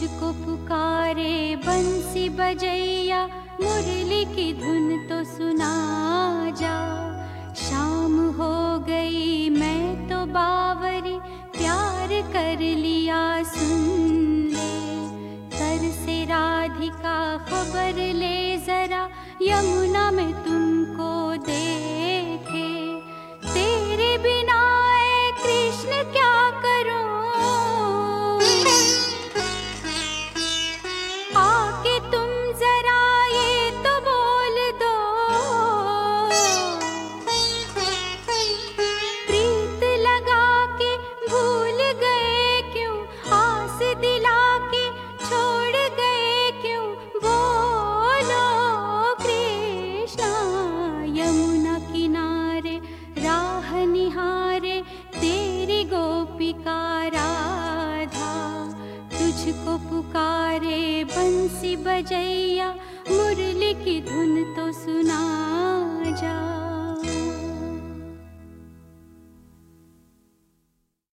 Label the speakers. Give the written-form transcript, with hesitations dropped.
Speaker 1: तुझको पुकारे बंसी बजैया, मुरली की धुन तो सुना जा। शाम हो गई मैं तो बावरी, प्यार कर लिया सुन ले। तरसे राधिका खबर ले जरा, यमुना में तुमको देखे। तेरे बिना ऐ कृष्ण क्या करूं, आके तुम जरा ये तो बोल दो। प्रीत लगा के भूल गए क्यों, आस दिला के छोड़ गए क्यों, बोलो कृष्णा। यमुना किनारे राह निहारे तेरी गोपिका राधा, तुझको पुकारे बंसी बजैया, मुरली की धुन तो सुना जा।